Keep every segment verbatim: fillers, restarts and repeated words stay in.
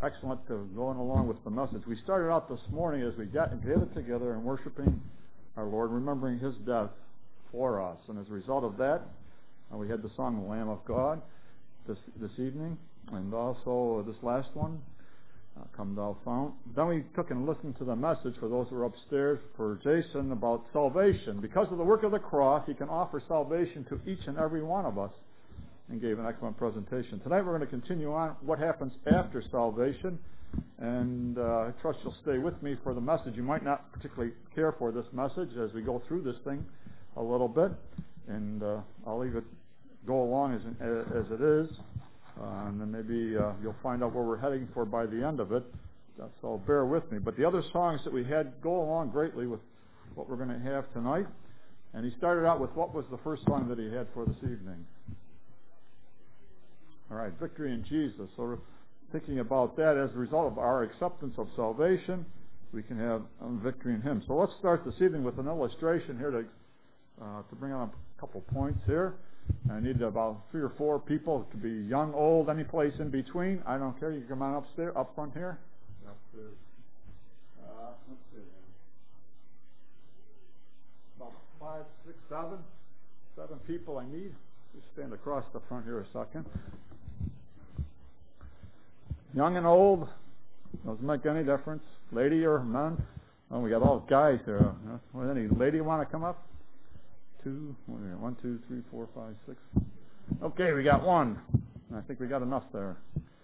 excellent to going along with the message. We started out this morning as we got gathered together and worshiping our Lord, remembering His death for us. And as a result of that, uh, we had the song, The Lamb of God, this this evening, and also this last one, uh, Come Thou Fount. Then we took and listened to the message for those who were upstairs for Jason about salvation. Because of the work of the cross, He can offer salvation to each and every one of us, and gave an excellent presentation. Tonight we're going to continue on what happens after salvation, and uh, I trust you'll stay with me for the message. You might not particularly care for this message as we go through this thing a little bit, and uh, I'll leave it go along as, as it is, uh, and then maybe uh, you'll find out where we're heading for by the end of it, so bear with me. But the other songs that we had go along greatly with what we're going to have tonight, and he started out with what was the first song that he had for this evening? All right, Victory in Jesus. So we're thinking about that as a result of our acceptance of salvation, we can have um, victory in Him. So let's start this evening with an illustration here to uh, to bring on a couple points here. I need about three or four people. It could be young, old, any place in between. I don't care. You can come on upstairs, up front here. Upstairs. Uh, let's see. About five, six, seven, seven people I need. Just stand across the front here a second. Young and old, doesn't make any difference. Lady or man. Oh, we got all guys here. Well, any lady want to come up? Two, one, two, three, four, five, six. Okay, we got one. I think we got enough there.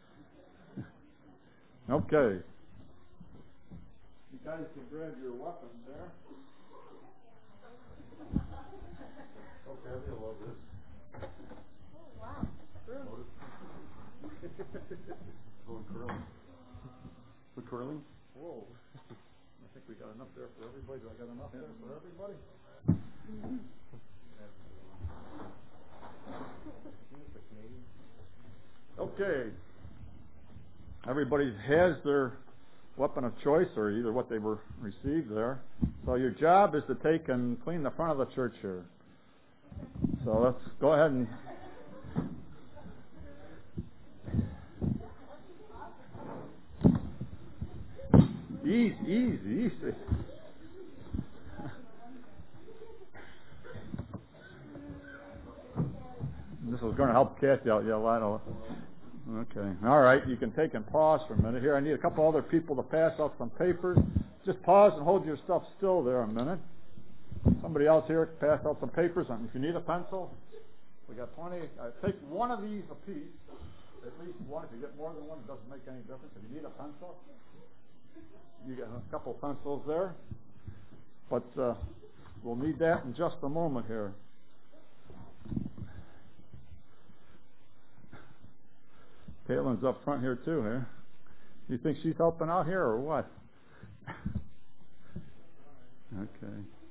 Okay. You guys can grab your weapons there. Okay, I love this. Oh, wow. Going curling. We're curling? Whoa. I think we got enough there for everybody. Do I got enough there for everybody? Mm-hmm. Okay. Everybody has their weapon of choice, or either what they were received there. So your job is to take and clean the front of the church here. So let's go ahead and Easy, easy, easy. This is going to help Kathy out. Yeah, I know. Okay. All right. You can take and pause for a minute here. I need a couple other people to pass out some papers. Just pause and hold your stuff still there a minute. Somebody else here can pass out some papers. If you need a pencil, we got plenty. Uh, take one of these apiece. At least one. If you get more than one, it doesn't make any difference. If you need a pencil, you got a couple pencils there, but uh, we'll need that in just a moment here. Caitlin's up front here too. Here, you think she's helping out here or what? Okay.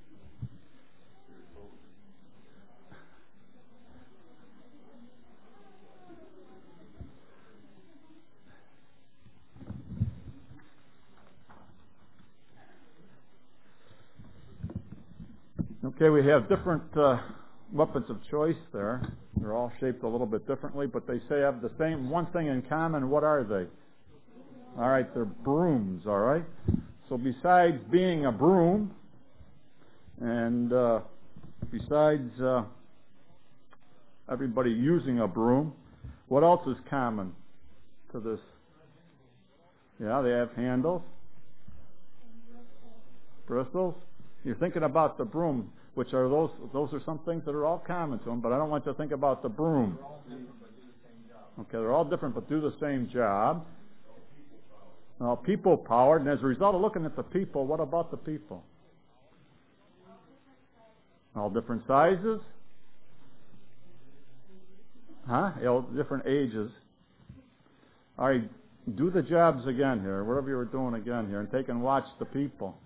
Okay, we have different uh, weapons of choice there. They're all shaped a little bit differently, but they say have the same one thing in common. What are they? All right, they're brooms, all right? So besides being a broom, and uh, besides uh, everybody using a broom, what else is common to this? Yeah, they have handles, bristles. You're thinking about the broom, which are those, those are some things that are all common to them, but I don't want you to think about the broom. Okay, they're all different but do the same job. Now, people powered, and as a result of looking at the people, what about the people? All different sizes? Huh? All different ages. All right, do the jobs again here, whatever you were doing again here, and take and watch the people.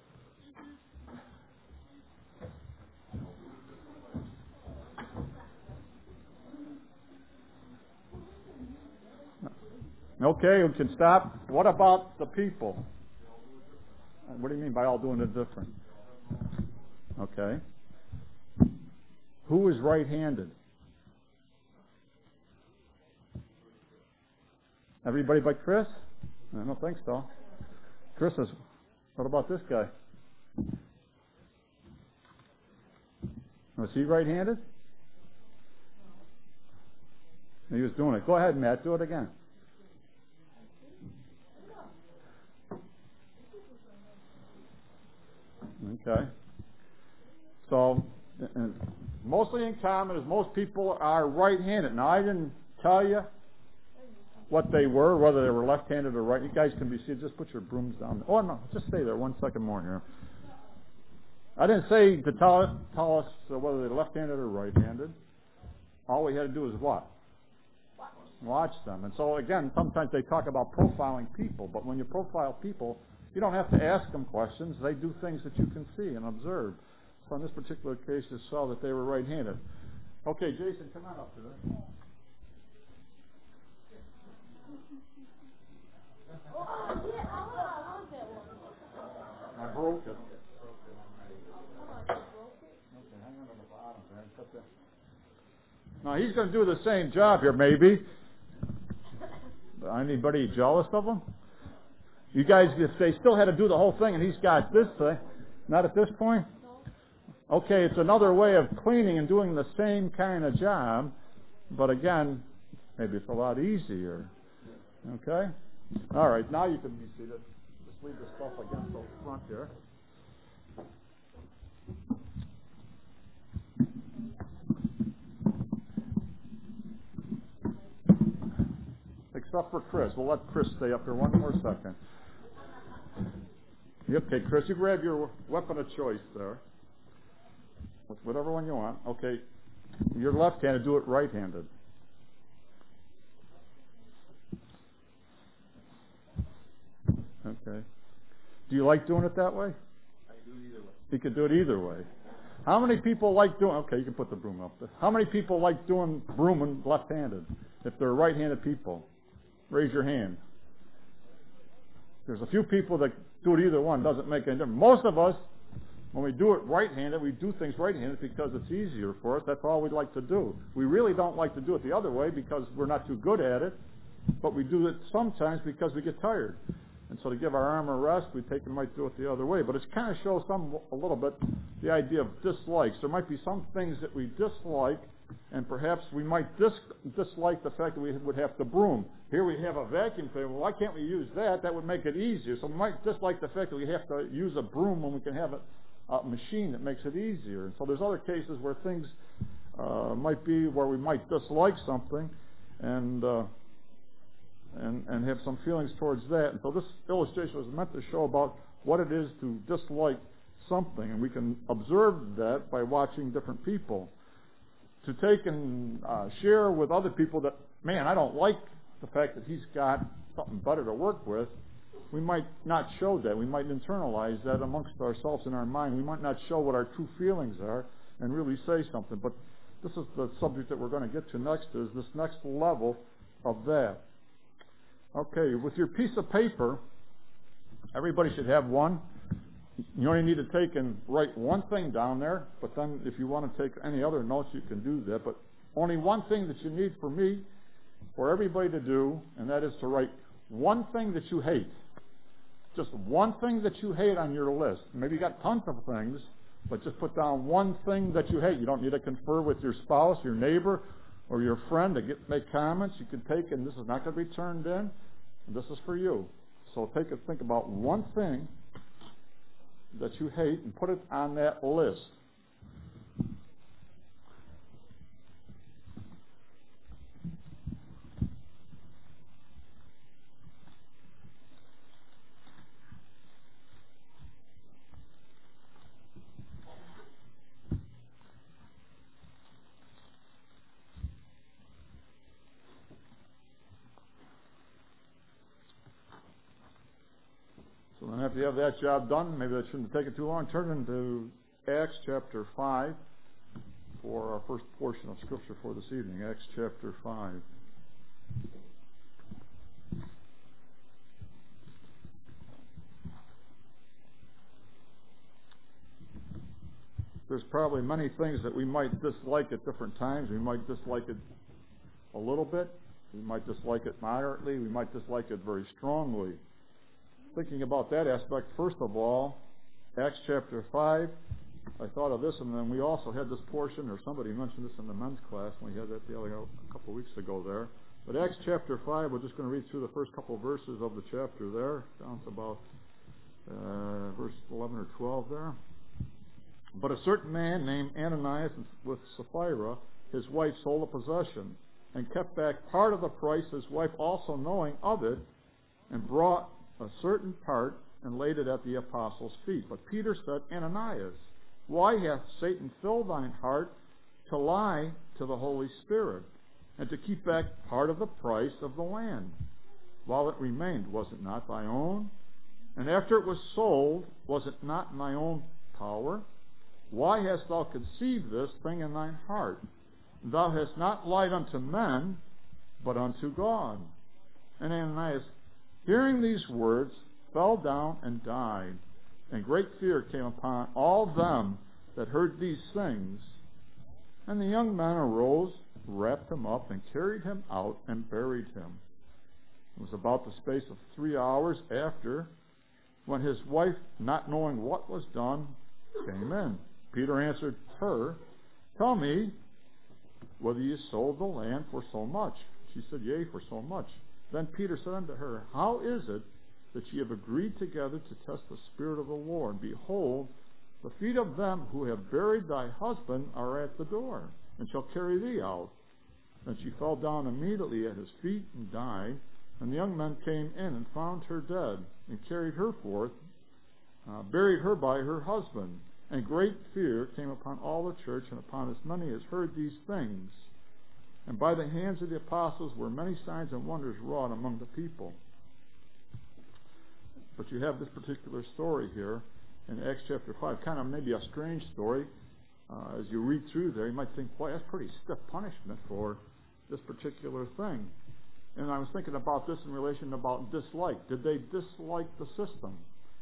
Okay, we can stop. What about the people? What do you mean by all doing it different? Okay. Who is right-handed? Everybody but Chris? I don't think so. Chris says, what about this guy? Was he right-handed? He was doing it. Go ahead, Matt. Do it again. Okay. So, uh, mostly in common is most people are right-handed. Now, I didn't tell you what they were, whether they were left-handed or right. You guys can be seated. Just put your brooms down. Oh, no. Just stay there one second more here. I didn't say to tell us, tell us uh, whether they're left-handed or right-handed. All we had to do is what? Watch. Watch them. And so, again, sometimes they talk about profiling people, but when you profile people, you don't have to ask them questions. They do things that you can see and observe. So in this particular case, you saw that they were right-handed. Okay, Jason, come on up to there. I broke it. Now, he's going to do the same job here, maybe. Anybody jealous of him? You guys, if they still had to do the whole thing and he's got this thing, not at this point? Okay, it's another way of cleaning and doing the same kind of job, but again, maybe it's a lot easier. Okay? All right, now you can be seated. Just leave the stuff against the front here. Except for Chris. We'll let Chris stay up here one more second. Okay, Chris, you grab your weapon of choice there. Whatever one you want. Okay, you're left-handed, do it right-handed. Okay. Do you like doing it that way? I do it either way. You could do it either way. How many people like doing, okay, you can put the broom up there. How many people like doing brooming left-handed? If they're right-handed people, raise your hand. There's a few people that do it either one, doesn't make any difference. Most of us, when we do it right-handed, we do things right-handed because it's easier for us. That's all we'd like to do. We really don't like to do it the other way because we're not too good at it, but we do it sometimes because we get tired. And so to give our arm a rest, we take and might do it the other way. But it kind of shows some, a little bit, the idea of dislikes. There might be some things that we dislike, and perhaps we might dis- dislike the fact that we would have to broom. Here we have a vacuum cleaner. Well, why can't we use that? That would make it easier. So we might dislike the fact that we have to use a broom when we can have a, a machine that makes it easier. And so there's other cases where things uh, might be where we might dislike something, and uh, and and have some feelings towards that. And so this illustration was meant to show about what it is to dislike something, and we can observe that by watching different people. To take and uh, share with other people that, man, I don't like the fact that he's got something better to work with, we might not show that. We might internalize that amongst ourselves in our mind. We might not show what our true feelings are and really say something. But this is the subject that we're going to get to next, is this next level of that. Okay, with your piece of paper, everybody should have one. You only need to take and write one thing down there, but then if you want to take any other notes, you can do that. But only one thing that you need for me, for everybody to do, and that is to write one thing that you hate. Just one thing that you hate on your list. Maybe you got tons of things, but just put down one thing that you hate. You don't need to confer with your spouse, your neighbor, or your friend to get make comments. You can take, and this is not going to be turned in. This is for you. So take and think about one thing that you hate and put it on that list. So then after you have that job done, maybe that shouldn't take it too long, turn into Acts chapter five for our first portion of Scripture for this evening. Acts chapter five. There's probably many things that we might dislike at different times. We might dislike it a little bit. We might dislike it moderately. We might dislike it very strongly. thinking about that aspect, first of all, Acts chapter five, I thought of this, and then we also had this portion, or somebody mentioned this in the men's class when we had that the other, a couple of weeks ago there. But Acts chapter five, we're just going to read through the first couple of verses of the chapter there, down to about uh, verse eleven or twelve there. But a certain man named Ananias with Sapphira, his wife, sold a possession, and kept back part of the price, his wife also knowing of it, and brought a certain part and laid it at the apostles' feet. But Peter said, Ananias, why hath Satan filled thine heart to lie to the Holy Spirit, and to keep back part of the price of the land, while it remained? Was it not thy own? And after it was sold, was it not in thy own power? Why hast thou conceived this thing in thine heart? Thou hast not lied unto men, but unto God. And Ananias, hearing these words, fell down and died. And great fear came upon all them that heard these things. And the young men arose, wrapped him up, and carried him out, and buried him. It was about the space of three hours after, when his wife, not knowing what was done, came in. Peter answered her, Tell me, whether ye sold the land for so much? She said, Yea, for so much. Then Peter said unto her, How is it that ye have agreed together to test the Spirit of the Lord? Behold, the feet of them who have buried thy husband are at the door, and shall carry thee out. Then she fell down immediately at his feet and died. And the young men came in and found her dead, and carried her forth, uh, buried her by her husband. And great fear came upon all the church, and upon as many as heard these things. And by the hands of the apostles were many signs and wonders wrought among the people. But you have this particular story here in Acts chapter five, kind of maybe a strange story. Uh, as you read through there, you might think, boy, that's pretty stiff punishment for this particular thing. And I was thinking about this in relation about dislike. Did they dislike the system?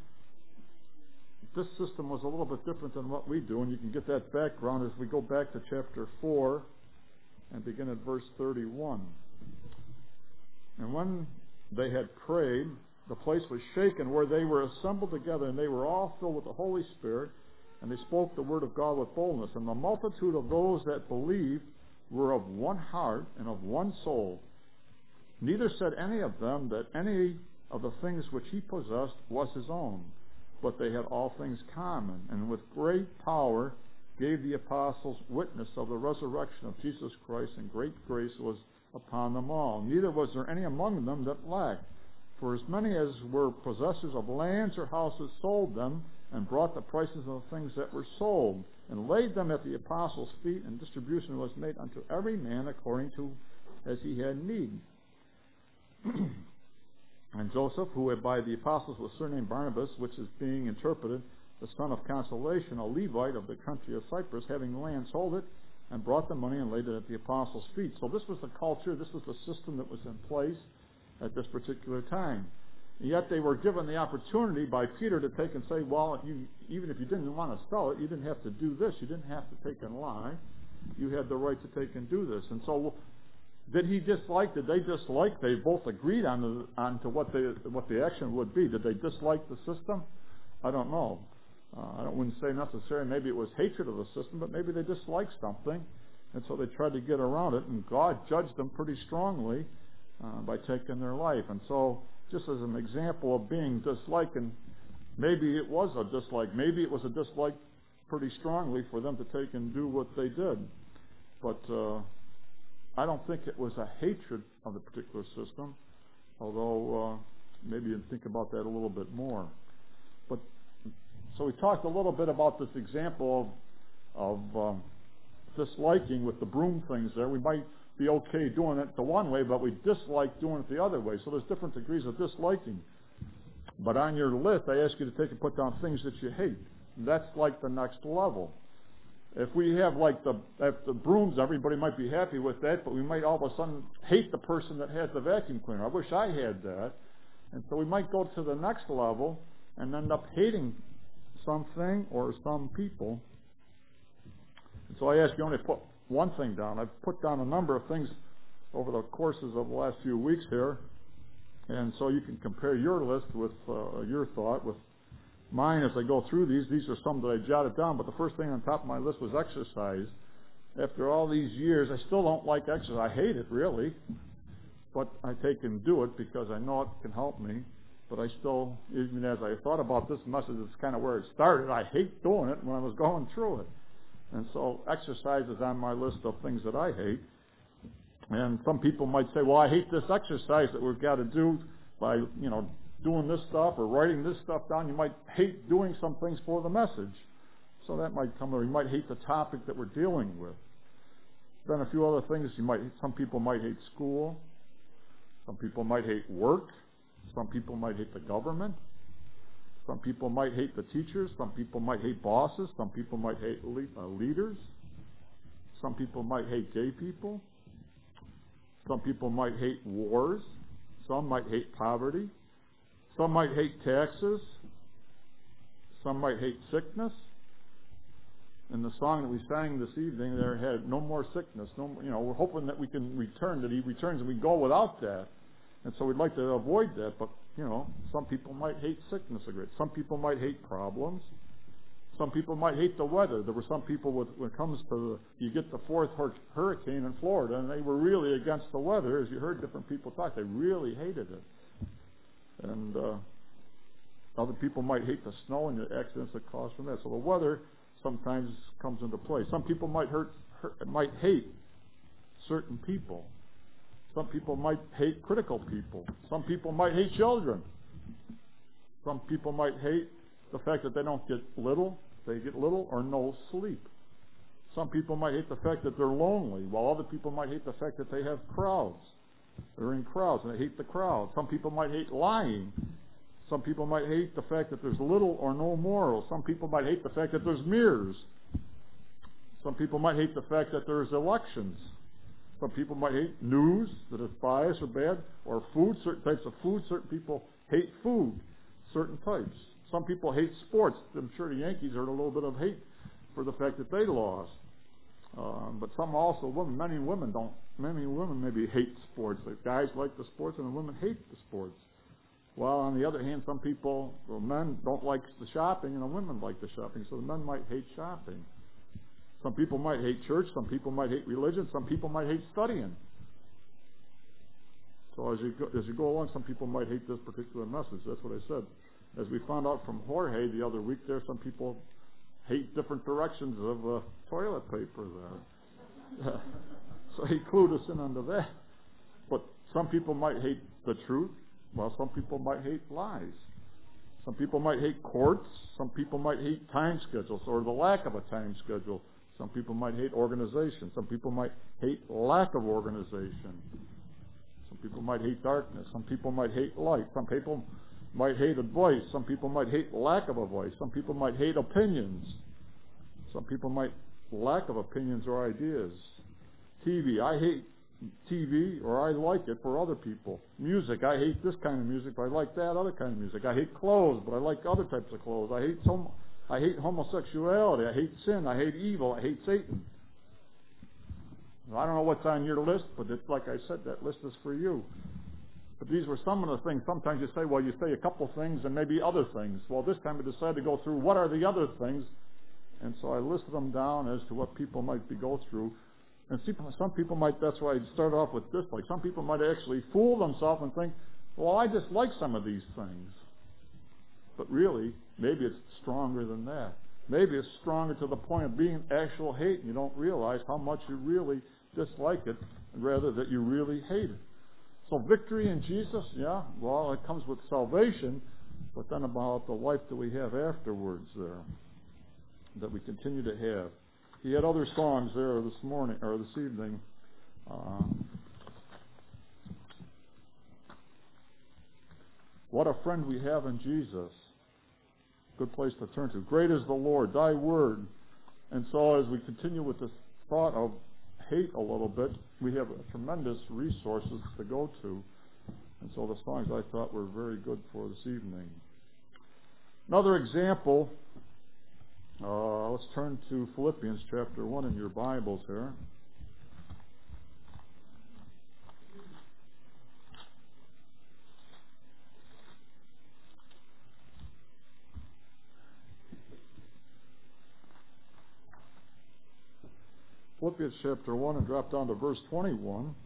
This system was a little bit different than what we do, and you can get that background as we go back to chapter four and begin at verse thirty-one. And when they had prayed, the place was shaken where they were assembled together, and they were all filled with the Holy Spirit, and they spoke the word of God with boldness. And the multitude of those that believed were of one heart and of one soul. Neither said any of them that any of the things which he possessed was his own, but they had all things common, and with great power gave the apostles witness of the resurrection of Jesus Christ, and great grace was upon them all. Neither was there any among them that lacked. For as many as were possessors of lands or houses sold them, and brought the prices of the things that were sold, and laid them at the apostles' feet, and distribution was made unto every man according to as he had need. And Joseph, who had by the apostles was surnamed Barnabas, which is being interpreted, the son of consolation, a Levite of the country of Cyprus, having land, sold it, and brought the money and laid it at the apostles' feet. So this was the culture, this was the system that was in place at this particular time. And yet they were given the opportunity by Peter to take and say, well, you, even if you didn't want to sell it, you didn't have to do this. You didn't have to take and lie. You had the right to take and do this. And so did he dislike, did they dislike, they both agreed on, the, on to what, they, what the action would be. Did they dislike the system? I don't know. Uh, I don't, wouldn't say necessarily maybe it was hatred of the system, but maybe they disliked something, and so they tried to get around it, and God judged them pretty strongly uh, by taking their life. And so just as an example of being disliked, and maybe it was a dislike, maybe it was a dislike pretty strongly for them to take and do what they did. But uh, I don't think it was a hatred of the particular system, although uh, maybe you think about that a little bit more. But so we talked a little bit about this example of, of um, disliking with the broom things there. We might be okay doing it the one way, but we dislike doing it the other way. So there's different degrees of disliking. But on your list, I ask you to take and put down things that you hate. That's like the next level. If we have like the, if the brooms, everybody might be happy with that, but we might all of a sudden hate the person that has the vacuum cleaner. I wish I had that. And so we might go to the next level and end up hating something or some people. And so I ask you only to put one thing down. I've put down a number of things over the courses of the last few weeks here. And so you can compare your list with uh, your thought with mine as I go through these. These are some that I jotted down, but the first thing on top of my list was exercise. After all these years, I still don't like exercise. I hate it, really. But I take and do it because I know it can help me. But I still, even as I thought about this message, it's kind of where it started. I hate doing it when I was going through it. And so exercise is on my list of things that I hate. And some people might say, well, I hate this exercise that we've got to do by, you know, doing this stuff or writing this stuff down. You might hate doing some things for the message. So that might come, or you might hate the topic that we're dealing with. Then a few other things. You might, some people might hate school. Some people might hate work. Some people might hate the government. Some people might hate the teachers. Some people might hate bosses. Some people might hate le- uh, leaders. Some people might hate gay people. Some people might hate wars. Some might hate poverty. Some might hate taxes. Some might hate sickness. And the song that we sang this evening there had no more sickness. No, more, you know, we're hoping that we can return, that He returns and we go without that. And so we'd like to avoid that. But, you know, some people might hate sickness a great. Some people might hate problems. Some people might hate the weather. There were some people, with, when it comes to, the, you get the fourth hurricane in Florida, and they were really against the weather. As you heard different people talk, they really hated it. And uh, other people might hate the snow and the accidents that cause from that. So the weather sometimes comes into play. Some people might hurt, hurt might hate certain people. Some people might hate critical people. Some people might hate children. Some people might hate the fact that they don't get little, they get little or no sleep. Some people might hate the fact that they're lonely, while other people might hate the fact that they have crowds. They're in crowds and they hate the crowd. Some people might hate lying. Some people might hate the fact that there's little or no morals. Some people might hate the fact that there's mirrors. Some people might hate the fact that there's elections. Some people might hate news that is biased or bad, or food, certain types of food. Certain people hate food, certain types. Some people hate sports. I'm sure the Yankees are a little bit of hate for the fact that they lost. Um, but some also, women, many women don't, many women maybe hate sports. The guys like the sports and the women hate the sports. While on the other hand, some people, well, men don't like the shopping and the women like the shopping, so the men might hate shopping. Some people might hate church, some people might hate religion, some people might hate studying. So as you go, as you go along, some people might hate this particular message. That's what I said. As we found out from Jorge the other week there, some people hate different directions of uh, toilet paper there. So he clued us in under that. But some people might hate the truth, while some people might hate lies. Some people might hate courts. Some people might hate time schedules or the lack of a time schedule. Some people might hate organization. Some people might hate lack of organization. Some people might hate darkness. Some people might hate light. Some people might hate advice. Some people might hate lack of advice. Some people might hate opinions. Some people might lack of opinions or ideas. T V. I hate T V, or I like it for other people. Music. I hate this kind of music, but I like that other kind of music. I hate clothes, but I like other types of clothes. I hate some. I hate homosexuality. I hate sin. I hate evil. I hate Satan. I don't know what's on your list, but it's, like I said, that list is for you. But these were some of the things. Sometimes you say, well, you say a couple things and maybe other things. Well, this time I decided to go through what are the other things, and so I listed them down as to what people might be go through. And some people might, that's why I started off with dislike. Some people might actually fool themselves and think, well, I dislike some of these things. But really, maybe it's stronger than that. Maybe it's stronger to the point of being actual hate, and you don't realize how much you really dislike it, rather that you really hate it. So victory in Jesus, yeah, well, it comes with salvation, but then about the life that we have afterwards there, that we continue to have. He had other songs there this morning, or this evening. Uh, what a friend we have in Jesus. Good place to turn to. Great is the Lord, thy word. And so as we continue with this thought of hate a little bit, we have tremendous resources to go to. And so the songs I thought were very good for this evening. Another example, uh, let's turn to Philippians chapter one in your Bibles here. Philippians chapter one and drop down to verse twenty-one.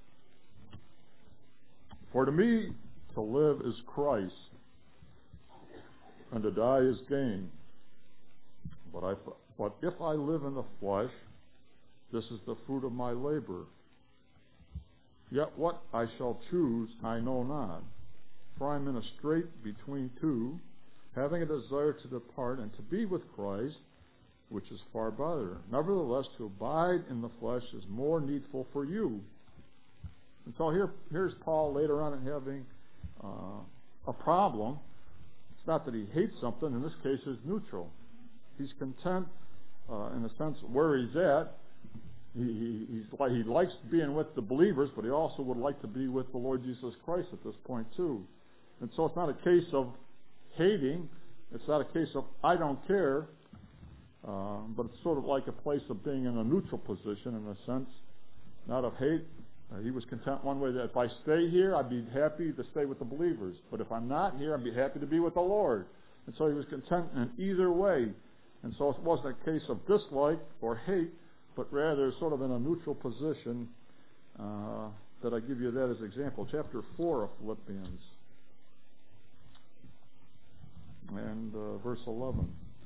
For to me, to live is Christ, and to die is gain. But, I, but if I live in the flesh, this is the fruit of my labor. Yet what I shall choose, I know not. For I am in a strait between two, having a desire to depart and to be with Christ, which is far better. Nevertheless, to abide in the flesh is more needful for you. And so here, here's Paul later on in having uh, a problem. It's not that he hates something. In this case, it's neutral. He's content, uh, in a sense, where he's at. He, he, he's like, he likes being with the believers, but he also would like to be with the Lord Jesus Christ at this point too. And so it's not a case of hating. It's not a case of I don't care. Uh, but it's sort of like a place of being in a neutral position in a sense, not of hate. Uh, he was content one way that if I stay here, I'd be happy to stay with the believers. But if I'm not here, I'd be happy to be with the Lord. And so he was content in either way. And so it wasn't a case of dislike or hate, but rather sort of in a neutral position uh, that I give you that as an example. Chapter four of Philippians and uh, verse eleven.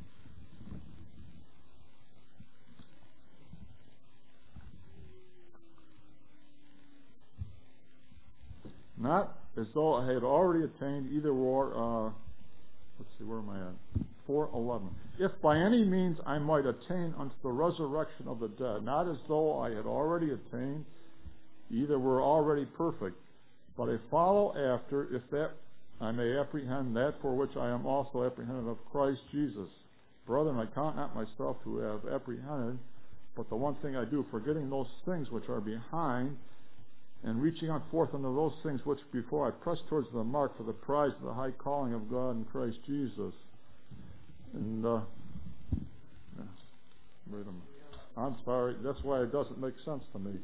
Not as though I had already attained either war. Uh, let's see, where am I at? four eleven. If by any means I might attain unto the resurrection of the dead, not as though I had already attained, either were already perfect, but I follow after, if that I may apprehend that for which I am also apprehended of Christ Jesus. Brethren, I count not myself to have apprehended, but the one thing I do, forgetting those things which are behind, and reaching on forth unto those things which before I press towards the mark for the prize of the high calling of God in Christ Jesus. And, uh, yeah, wait a minute. I'm sorry, that's why it doesn't make sense to me.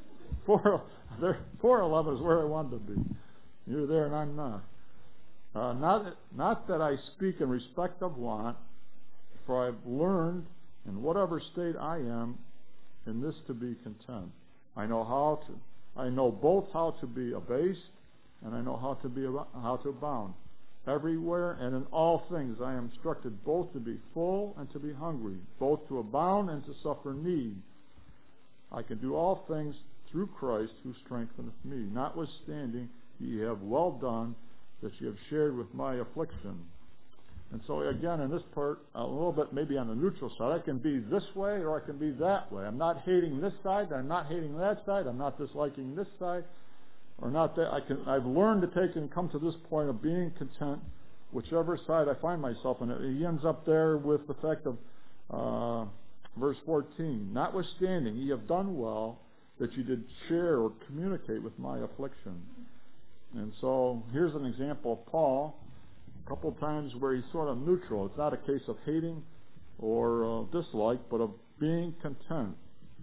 four eleven is where I wanted to be. You're there and I'm not. Uh, not, not that I speak in respect of want, for I've learned in whatever state I am in this to be content. I know how to I know both how to be abased, and I know how to be how to abound. Everywhere and in all things I am instructed both to be full and to be hungry, both to abound and to suffer need. I can do all things through Christ who strengtheneth me. Notwithstanding, ye have well done that ye have shared with my affliction. And so again, in this part, a little bit maybe on the neutral side, I can be this way or I can be that way. I'm not hating this side, I'm not hating that side, I'm not disliking this side, or not that. I can, I've learned to take and come to this point of being content, whichever side I find myself in. He ends up there with the fact of uh, verse fourteen. Notwithstanding, ye have done well that you did share or communicate with my affliction. And so here's an example of Paul. A couple of times where he's sort of neutral. It's not a case of hating or uh, dislike, but of being content.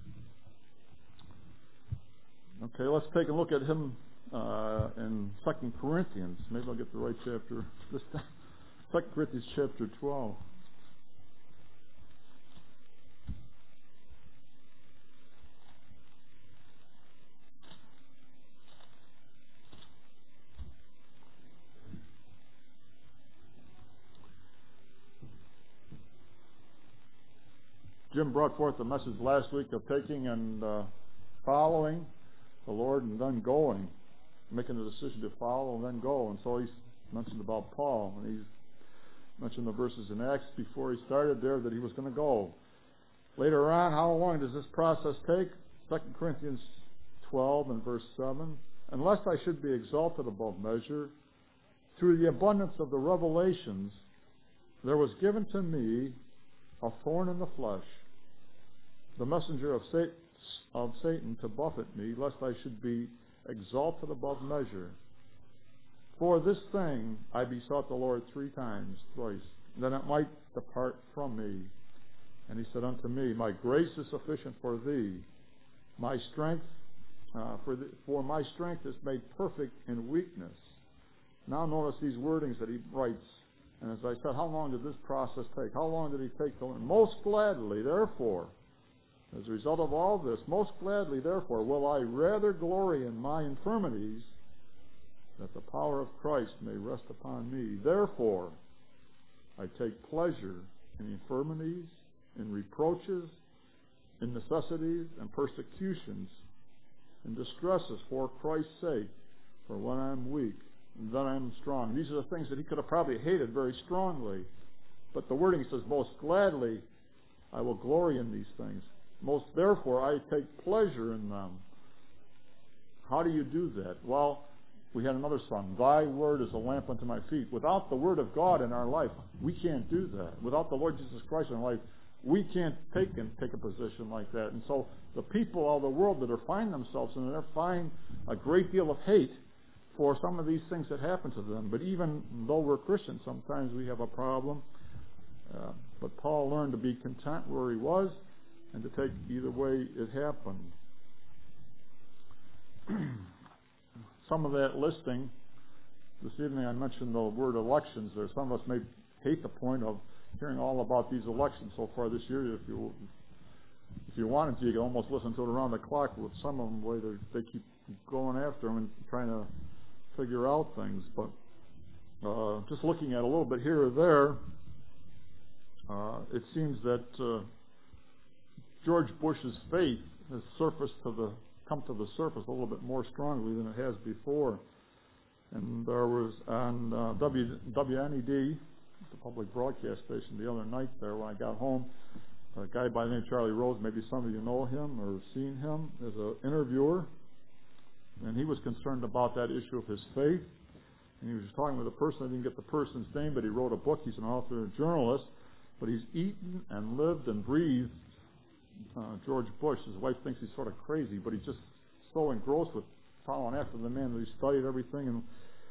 Okay, let's take a look at him uh, in Second Corinthians. Maybe I'll get the right chapter this time. Second Corinthians chapter twelve. Jim brought forth the message last week of taking and uh, following the Lord and then going, making the decision to follow and then go. And so he mentioned about Paul, and he mentioned the verses in Acts before he started there that he was going to go. Later on, how long does this process take? Second Corinthians twelve and verse seven. Unless I should be exalted above measure, through the abundance of the revelations, there was given to me a thorn in the flesh, the messenger of Satan, of Satan to buffet me, lest I should be exalted above measure. For this thing I besought the Lord three times, thrice, that it might depart from me. And he said unto me, my grace is sufficient for thee. My strength, uh, for, the, for my strength is made perfect in weakness. Now notice these wordings that he writes. And as I said, how long did this process take? How long did he take to learn? Most gladly, therefore, As a result of all this, most gladly, therefore, will I rather glory in my infirmities, that the power of Christ may rest upon me. Therefore, I take pleasure in infirmities, in reproaches, in necessities, and persecutions, in distresses for Christ's sake. For when I'm weak, then I'm strong. These are the things that he could have probably hated very strongly. But the wording says, most gladly I will glory in these things. Most therefore I take pleasure in them. How do you do that? Well, we had another song, Thy word is a lamp unto my feet. Without the word of God in our life, we can't do that. Without the Lord Jesus Christ in our life, we can't take and take a position like that. And so the people of the world that are find themselves in there find a great deal of hate for some of these things that happen to them. But even though we're Christians, sometimes we have a problem. Uh, but Paul learned to be content where he was and to take either way it happened. Some of that listing, this evening I mentioned the word elections there. Some of us may hate the point of hearing all about these elections so far this year. If you if you wanted to, you could almost listen to it around the clock with some of them, the way they keep going after them and trying to figure out things. But uh, just looking at a little bit here or there, uh, it seems that uh, George Bush's faith has surfaced to the come to the surface a little bit more strongly than it has before. And there was on uh, w, W N E D, the public broadcast station, the other night there when I got home, a guy by the name of Charlie Rose, maybe some of you know him or seen him as an interviewer, and he was concerned about that issue of his faith. And he was talking with a person, I didn't get the person's name, but he wrote a book. He's an author and journalist, but he's eaten and lived and breathed Uh, George Bush. His wife thinks he's sort of crazy, but he's just so engrossed with following after the man that he studied everything, and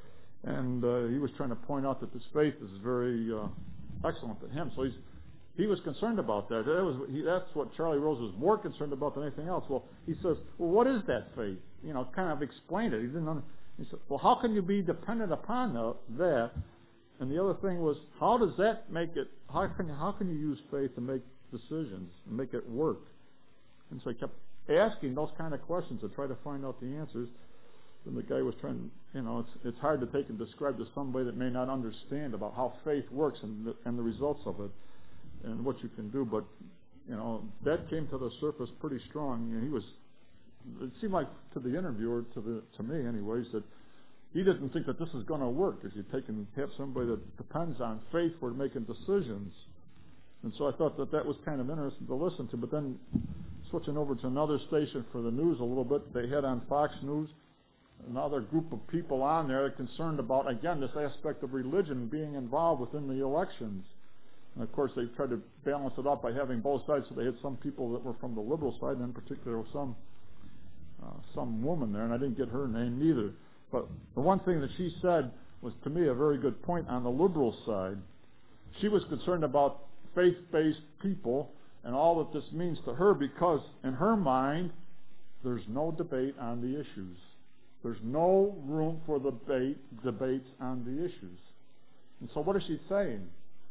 and uh, he was trying to point out that this faith is very uh, excellent to him. So he's he was concerned about that. That was he, that's what Charlie Rose was more concerned about than anything else. Well, he says, well, what is that faith? You know, kind of explained it. He didn't. Under, he said, well, how can you be dependent upon the, that? And the other thing was, how does that make it? How can how can you use faith to make decisions and make it work? And so I kept asking those kind of questions to try to find out the answers. And the guy was trying, you know, it's it's hard to take and describe to somebody that may not understand about how faith works and the, and the results of it and what you can do. But you know, that came to the surface pretty strong. And he was, it seemed like to the interviewer, to the to me anyways, that he didn't think that this is going to work if you take and have somebody that depends on faith for making decisions. And so I thought that that was kind of interesting to listen to. But then switching over to another station for the news a little bit, they had on Fox News another group of people on there concerned about, again, this aspect of religion being involved within the elections. And of course they tried to balance it out by having both sides. So they had some people that were from the liberal side, and in particular some uh, some woman there, and I didn't get her name either. But the one thing that she said was, to me, a very good point on the liberal side. She was concerned about faith-based people and all that this means to her, because in her mind there's no debate on the issues. There's no room for the debate, debates on the issues. And so what is she saying?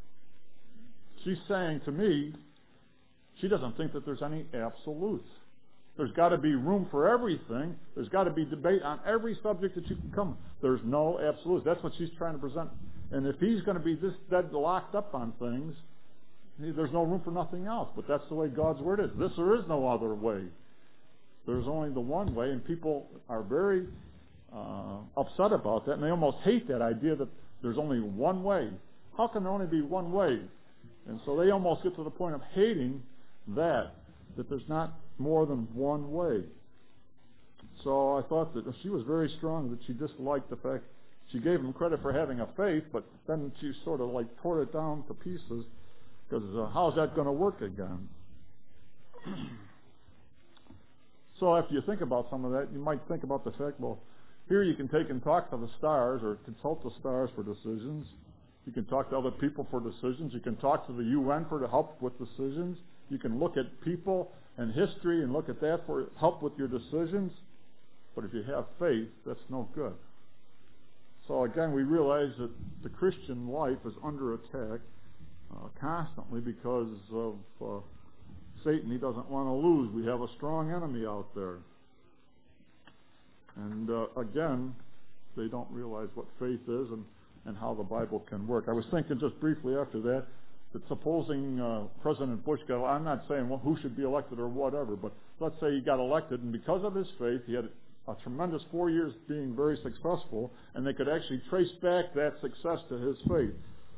She's saying to me, she doesn't think that there's any absolutes. There's got to be room for everything. There's got to be debate on every subject that you can come. There's no absolutes. That's what she's trying to present. And if he's going to be this dead locked up on things, there's no room for nothing else. But that's the way God's word is. This there is no other way. There's only the one way, and people are very uh, upset about that, and they almost hate that idea that there's only one way. How can there only be one way? And so they almost get to the point of hating that, that there's not more than one way. So I thought that she was very strong, that she disliked the fact, she gave him credit for having a faith, but then she sort of like tore it down to pieces, because uh, how's that going to work again? So after you think about some of that, you might think about the fact, well, here you can take and talk to the stars or consult the stars for decisions. You can talk to other people for decisions. You can talk to the U N for to help with decisions. You can look at people and history and look at that for help with your decisions. But if you have faith, that's no good. So again, we realize that the Christian life is under attack uh, constantly because of uh, Satan. He doesn't want to lose. We have a strong enemy out there. And uh, again, they don't realize what faith is and, and how the Bible can work. I was thinking just briefly after that, that supposing uh, President Bush got, I'm not saying well, who should be elected or whatever, but let's say he got elected, and because of his faith, he had a tremendous four years being very successful, and they could actually trace back that success to his faith.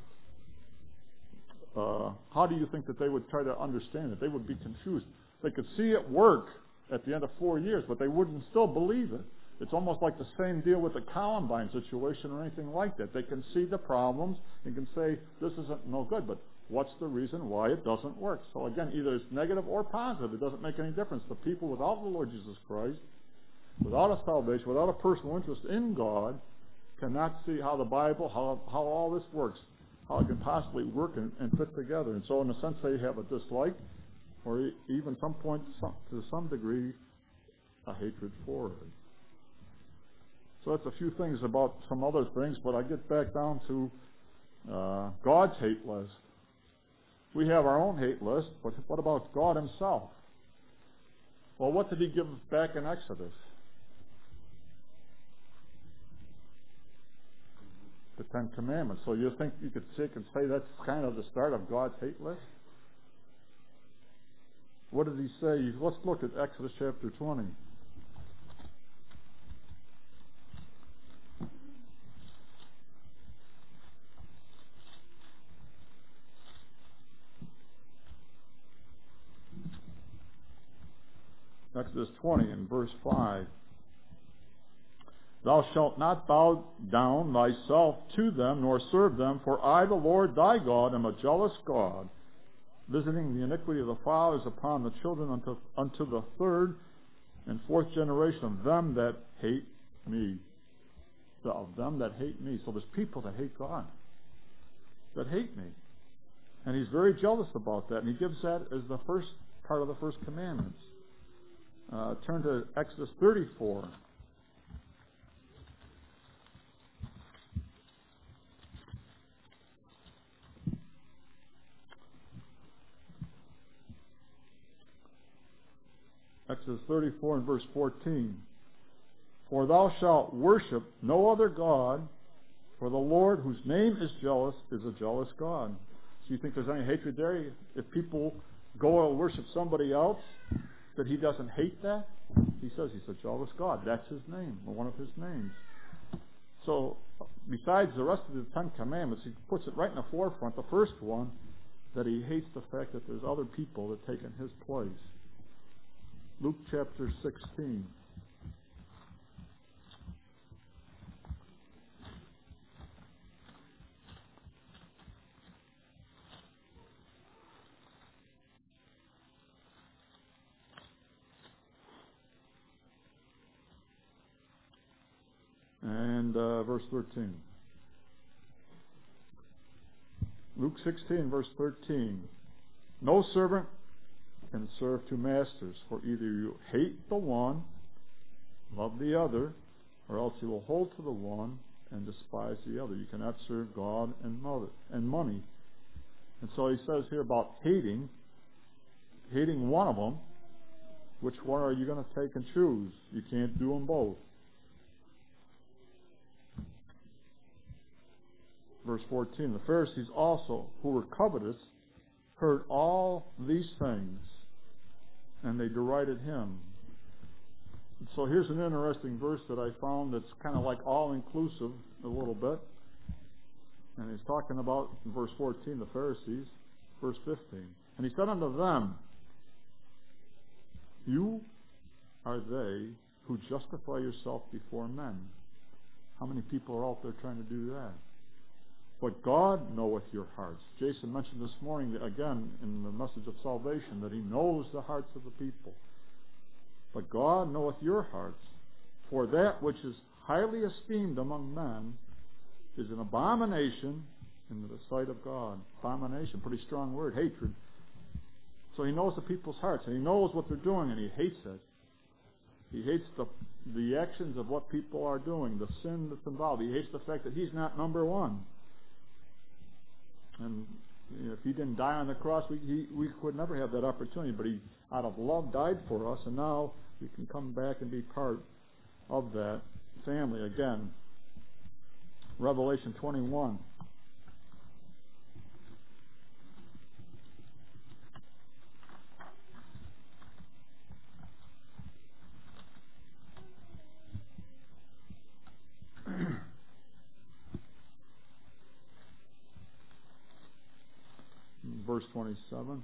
Uh, how do you think that they would try to understand it? They would be confused. They could see it work at the end of four years, but they wouldn't still believe it. It's almost like the same deal with the Columbine situation or anything like that. They can see the problems and can say, this isn't no good, but what's the reason why it doesn't work? So again, either it's negative or positive. It doesn't make any difference. The people without the Lord Jesus Christ, without a salvation, without a personal interest in God, cannot see how the Bible, how, how all this works, how it can possibly work and, and fit together. And so in a sense they have a dislike, or even some point, some, to some degree, a hatred for it. So that's a few things about some other things, but I get back down to uh, God's hate list. We have our own hate list, but what about God himself? Well, what did he give back in Exodus? The Ten Commandments. So you think you could take and say that's kind of the start of God's hate list? What did he say? Let's look at Exodus chapter twenty. Exodus twenty and verse five. Thou shalt not bow down thyself to them, nor serve them, for I, the Lord thy God, am a jealous God, visiting the iniquity of the fathers upon the children unto, unto the third and fourth generation of them that hate me. The, of them that hate me. So there's people that hate God, that hate me. And he's very jealous about that, and he gives that as the first part of the first commandments. Uh, turn to Exodus thirty-four. Exodus thirty-four and verse fourteen. For thou shalt worship no other God, for the Lord, whose name is jealous, is a jealous God. So you think there's any hatred there? If people go and worship somebody else, that he doesn't hate that? He says he's a jealous God. That's his name, or one of his names. So, besides the rest of the Ten Commandments, he puts it right in the forefront. The first one, that he hates the fact that there's other people that take in his place. Luke chapter sixteen. And uh, verse thirteen. Luke sixteen, verse thirteen. No servant can serve two masters, for either you hate the one, love the other, or else you will hold to the one and despise the other. You cannot serve God and mother and money. And so he says here about hating, hating one of them. Which one are you going to take and choose? You can't do them both. Verse fourteen, the Pharisees also, who were covetous, heard all these things, and they derided him. And so here's an interesting verse that I found that's kind of like all-inclusive a little bit. And he's talking about, in verse fourteen, the Pharisees, verse fifteen. And he said unto them, you are they who justify yourself before men. How many people are out there trying to do that? But God knoweth your hearts. Jason mentioned this morning, again, in the message of salvation, that he knows the hearts of the people. But God knoweth your hearts. For that which is highly esteemed among men is an abomination in the sight of God. Abomination, pretty strong word, hatred. So he knows the people's hearts, and he knows what they're doing, and he hates it. He hates the, the actions of what people are doing, the sin that's involved. He hates the fact that he's not number one. And If he didn't die on the cross, we he, we could never have that opportunity. But he, out of love, died for us, and now we can come back and be part of that family again. Revelation twenty-one. Verse twenty-seven.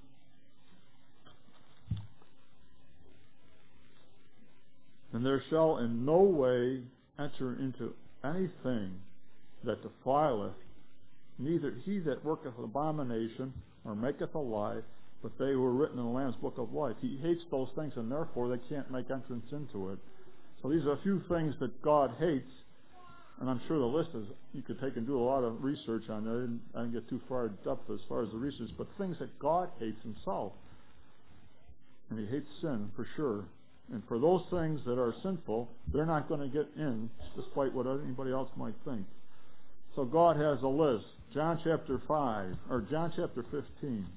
And there shall in no way enter into anything that defileth, neither he that worketh abomination or maketh a lie, but they who are written in the Lamb's book of life. He hates those things, and therefore they can't make entrance into it. So these are a few things that God hates, and I'm sure the list is, you could take and do a lot of research on that. I didn't, I didn't get too far in depth as far as the research, but things that God hates himself. And he hates sin, for sure. And for those things that are sinful, they're not going to get in, despite what anybody else might think. So God has a list. John chapter five, or John chapter fifteen.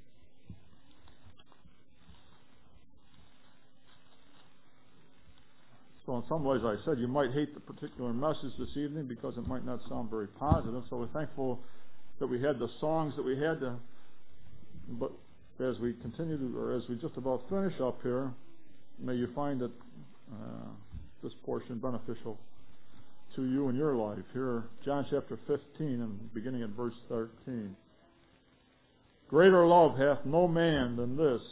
So in some ways, I said you might hate the particular message this evening because it might not sound very positive. So we're thankful that we had the songs that we had to. But as we continue to, or as we just about finish up here, may you find that uh, this portion beneficial to you in your life. Here, John chapter fifteen, and beginning at verse thirteen. Greater love hath no man than this,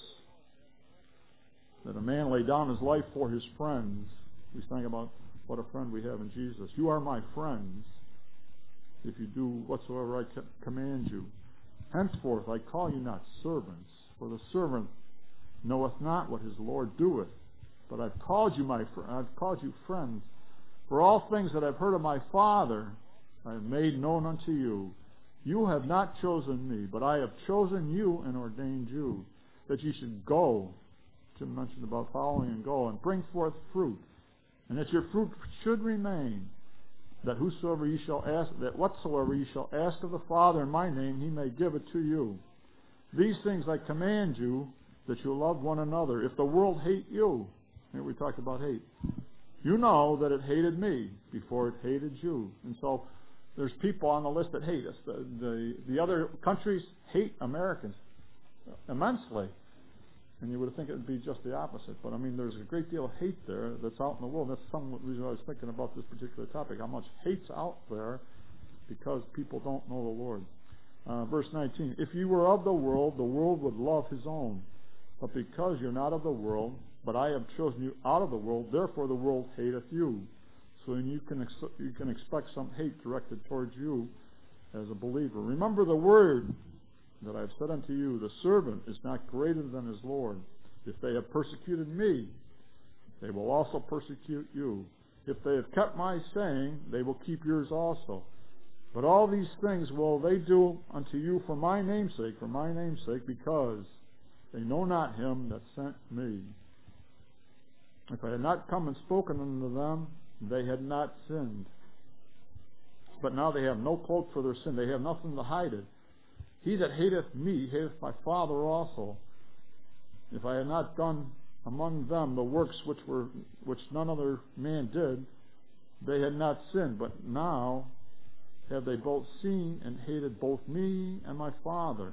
that a man lay down his life for his friends. We sang about what a friend we have in Jesus. You are my friends if you do whatsoever I command you. Henceforth I call you not servants, for the servant knoweth not what his Lord doeth. But I've called you my fr- I've called you friends. For all things that I've heard of my Father I have made known unto you. You have not chosen me, but I have chosen you and ordained you, that ye should go. Jim mentioned about following and go, and bring forth fruit, and that your fruit should remain, that whosoever ye shall ask, that whatsoever ye shall ask of the Father in my name, he may give it to you. These things I command you, that you love one another. If the world hate you, here we talked about hate, you know that it hated me before it hated you. And so there's people on the list that hate us. The, the, the other countries hate Americans immensely. And you would think it would be just the opposite. But I mean, there's a great deal of hate there that's out in the world. That's some reason I was thinking about this particular topic, how much hate's out there because people don't know the Lord. Uh, verse nineteen, if you were of the world, the world would love his own. But because you're not of the world, but I have chosen you out of the world, therefore the world hateth you. So you can ex- you can expect some hate directed towards you as a believer. Remember the word that I have said unto you, the servant is not greater than his Lord. If they have persecuted me, they will also persecute you. If they have kept my saying, they will keep yours also. But all these things will they do unto you for my name's sake, for my name's sake, because they know not him that sent me. If I had not come and spoken unto them, they had not sinned. But now they have no cloak for their sin. They have nothing to hide it. He that hateth me hateth my Father also. If I had not done among them the works which were which none other man did, they had not sinned. But now have they both seen and hated both me and my Father.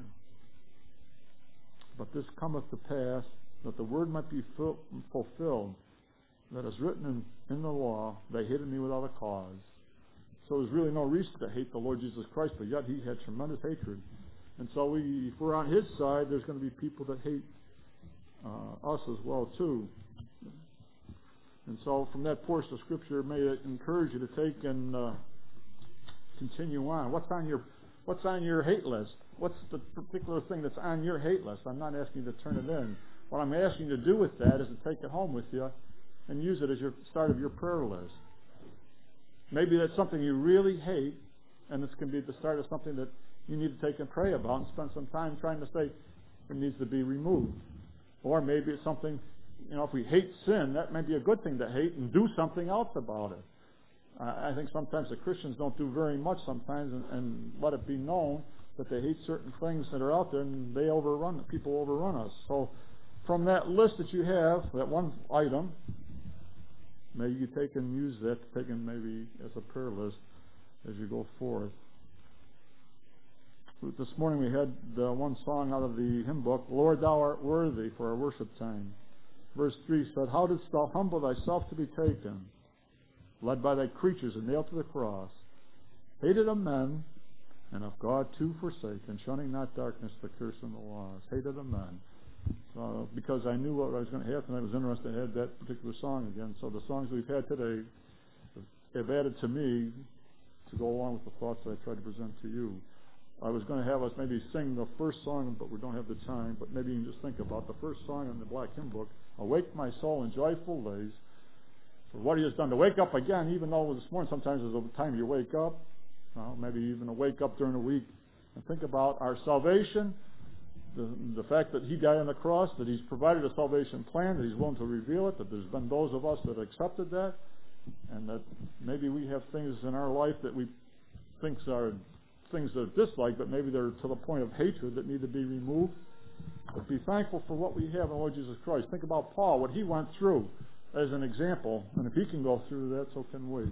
But this cometh to pass, that the word might be ful- fulfilled, that is written in, in the law, they hated me without a cause. So there's really no reason to hate the Lord Jesus Christ, but yet he had tremendous hatred. And so we, if we're on his side, there's going to be people that hate uh, us as well too. And so from that portion of Scripture, may it encourage you to take and uh, continue on. What's on your What's on your hate list? What's the particular thing that's on your hate list? I'm not asking you to turn it in. What I'm asking you to do with that is to take it home with you and use it as your start of your prayer list. Maybe that's something you really hate, and this can be the start of something that you need to take and pray about and spend some time trying to say it needs to be removed. Or maybe it's something, you know, if we hate sin, that may be a good thing to hate and do something else about it. Uh, I think sometimes the Christians don't do very much sometimes and, and let it be known that they hate certain things that are out there, and they overrun, people overrun us. So from that list that you have, that one item, maybe you take and use that, take and maybe as a prayer list as you go forth. This morning we had the one song out of the hymn book, Lord, Thou art worthy, for our worship time. Verse three said, How didst Thou humble Thyself to be taken, led by Thy creatures and nailed to the cross, hated of men, and of God too forsaken, shunning not darkness, the curse and the loss. Hated of men. So, because I knew what I was going to have tonight, I was interested to have that particular song again. So the songs we've had today have added to me to go along with the thoughts that I tried to present to you. I was going to have us maybe sing the first song, but we don't have the time. But maybe you can just think about the first song in the Black Hymn Book, Awake my soul in joyful days, for what He has done to wake up again, even though this morning sometimes is the time you wake up, well, maybe even to wake up during the week, and think about our salvation, the, the fact that He died on the cross, that He's provided a salvation plan, that He's willing to reveal it, that there's been those of us that accepted that, and that maybe we have things in our life that we think are things that are disliked, but maybe they're to the point of hatred that need to be removed. But be thankful for what we have in the Lord Jesus Christ. Think about Paul, what he went through as an example, and if he can go through that, so can we.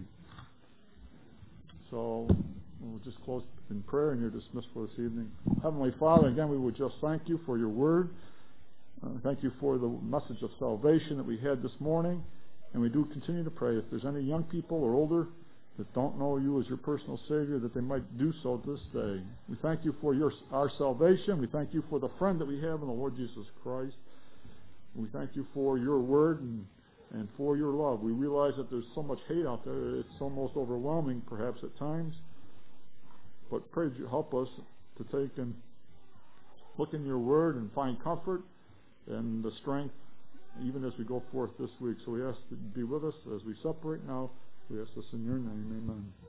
So we'll just close in prayer, and you're dismissed for this evening. Heavenly Father, again, we would just thank You for Your word. Uh, thank You for the message of salvation that we had this morning, and we do continue to pray if there's any young people or older that don't know You as your personal Savior, that they might do so this day. We thank You for your, our salvation. We thank You for the friend that we have in the Lord Jesus Christ. We thank You for Your word and, and for Your love. We realize that there's so much hate out there, it's almost overwhelming perhaps at times. But pray that You help us to take and look in Your word and find comfort and the strength even as we go forth this week. So we ask that You be with us as we separate now. We ask this in Your name. Amen.